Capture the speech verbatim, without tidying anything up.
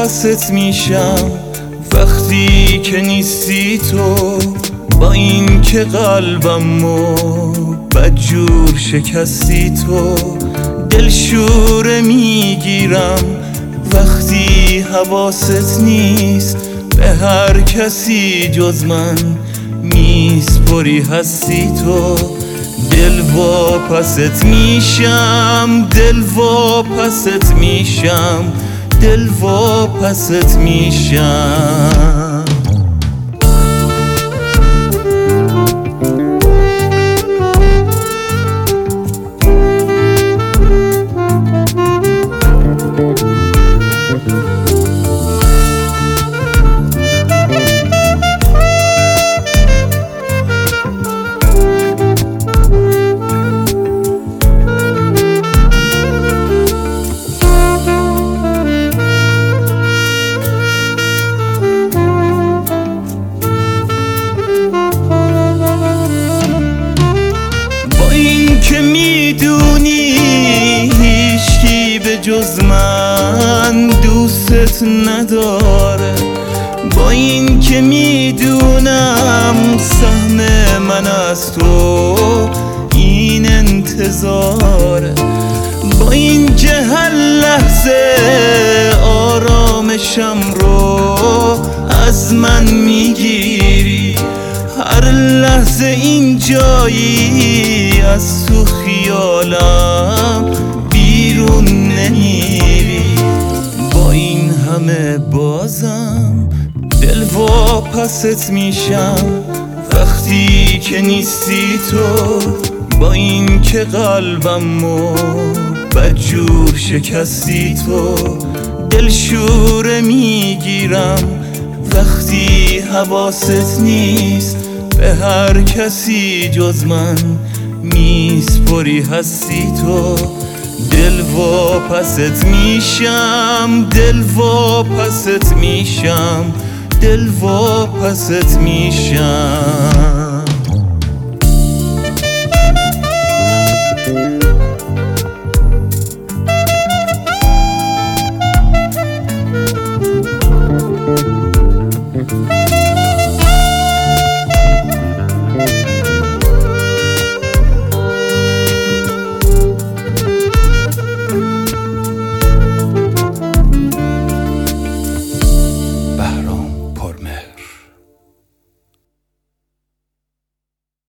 پست میشم وقتی که نیستی تو، با این که قلبمو بدجور شکستی تو. دلشوره میگیرم وقتی حواست نیست، به هر کسی جز من میسپری هستی تو. دل واپست میشم، دل واپست میشم، دل واپست میشم. که میدونی هیچکی به جز من دوستت نداره، با این که میدونم سهم من از تو این انتظاره، با این که هر لحظه آرامشم رو از من میگیری، هر لحظه این جایی از تو خیالم بیرون نمیری. با این همه بازم دل واپست میشم وقتی که نیستی تو، با این که قلبمو بدجور شکستی تو. دلشوره میگیرم وقتی حواست نیست، به هر کسی جز من میسپری هستی تو. دل واپست میشم، دل واپست میشم، دل واپست میشم.